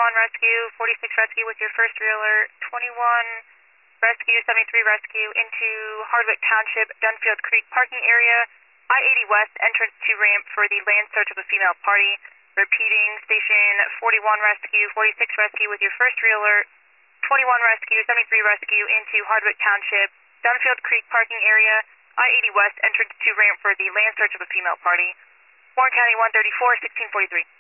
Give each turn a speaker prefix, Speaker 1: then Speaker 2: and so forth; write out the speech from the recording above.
Speaker 1: Rescue, 46 Rescue with your first realer, 21 Rescue, 73 Rescue into Hardwick Township, Dunfield Creek parking area, I-80 West, entrance to ramp for the land search of a female party. Repeating, station 41 Rescue, 46 Rescue with your first realer, 21 Rescue, 73 Rescue into Hardwick Township, Dunfield Creek parking area, I-80 West, entrance to ramp for the land search of a female party. Warren County 134, 1643.